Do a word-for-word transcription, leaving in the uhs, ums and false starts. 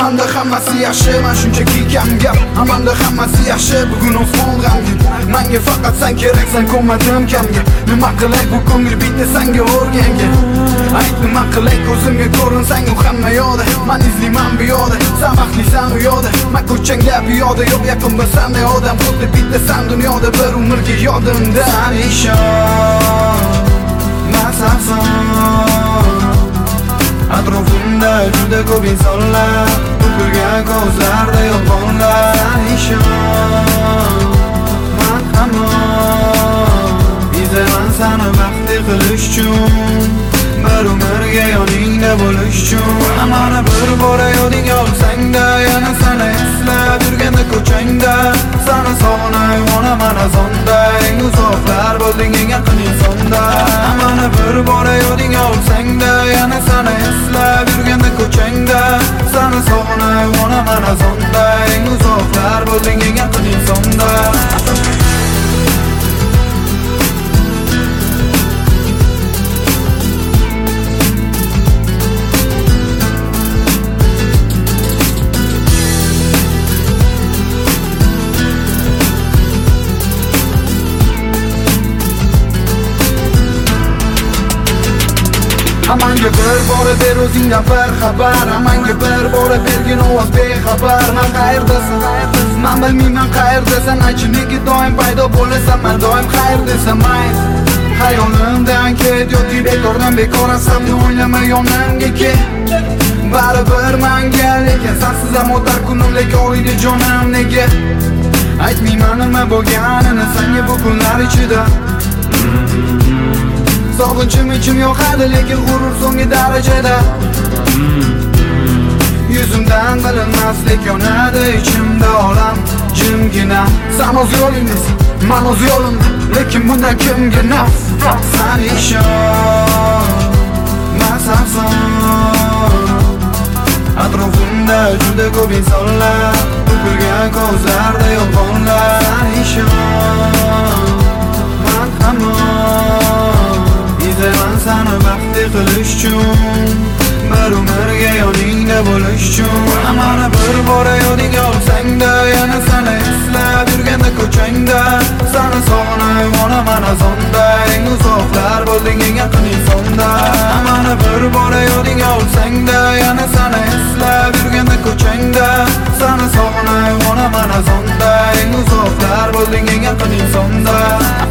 Amanda hammasi yaxshi, men shunchaki kam gap. Amanda hammasi yaxshi, bugun osmon g'amgin. Menga faqat sen keraksan, ko'madim kamga. Nima qilay bu ko'ngil bitdi senga o'rganga. Ayt nima qilay ko'zimga ko'rinsang u hamma yo'da. Men izlayman bu yo'da, sen baxtlisan u yo'da. Men ko'changda piyoda yo'q yaqinda sende odam. Xuddi bitta sen dunyoda bir umrga yodimda. Sen ishon, men sensan. Atrofimda juda ko'p insonlar, to'kilgan ko'zlarda yolg'onlar. Sen ishon, men hamon izlayman seni baxtli qilish uchun, bir umrga yoningda bo'lish uchun. Mana bir bora yodingga olsang-da, yana seni eslab yurganda ko'changda, seni sog'inay onaman azonda, eng uzoqlar bo'lding eng yaqin insonda. Mana bir bora yodingga olsang-da, yana seni eslab yurganda ko'changda, seni sog'inay onaman azonda, eng uzoqlar bo'lding eng yaqin insonda. Amanga bir bora ber o'zingdan bir xabar, amanga bir bora bergin ovoz bexabar. Men qayerdasan, men bilmayman qayerdasan, aychi nega doim paydo bo'lasan, men doim qayerdasan. Men hayolimdan ket, yoki bekordan bekorasan, o'ylama yonimga kel. Baribir menga lekin sensiz ham o'tar kunim, lekin oydi jonim nega. Aytmayman nima bo'lganini senga bu kunlar ichida. Sog'inchim ichim yo'qadi, lekin g'urur so'nggi darajada. Yuzimdan bilinmaslik yonadi ichimda, olam jimgina. Sen o'z yo'lingdasan, men o'z yo'limda, lekin bundan kimga naf? Sen ishon, men sensan. Atrofimda juda ko'p insonlar, to'kilgan ko'zlarda yolg'onlar. Sen ishon, men hamon izlayman seni baxtli qilish uchun, bir umrga yoningda bo'lish uchun. Mana bir bora yodingga olsang-da, yana seni eslab yurganda ko'changda, seni sog'inay onaman azonda, eng uzoqlar bo'lding eng yaqin insonda. Mana bir bora yodingga olsang-da, yana seni eslab yurganda ko'changda, seni sog'inay onaman azonda, eng uzoqlar bo'lding eng yaqin insonda.